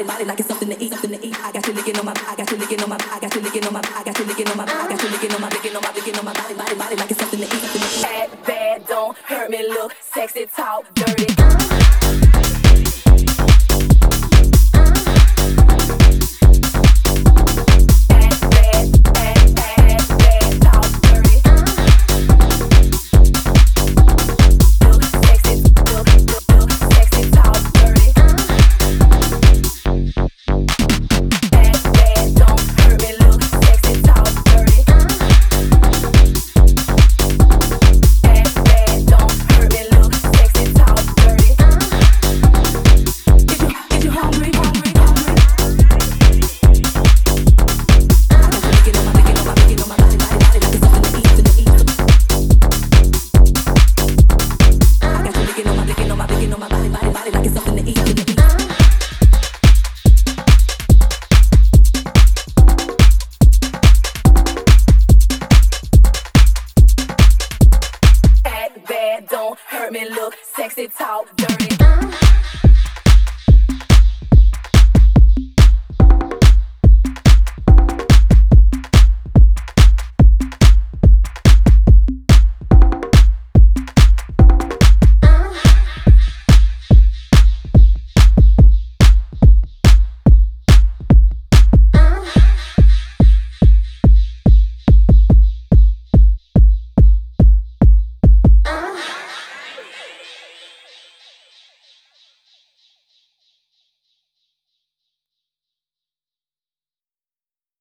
body like it's something to eat, something to eat. I got you licking on my, I got you licking on my, I got you licking on my, I got you licking on my, I got you licking on my, licking on my, licking on my body like it's something to eat, something to eat. Bad, don't hurt me, look sexy, talk dirty. Don't hurt me, look sexy, talk dirty.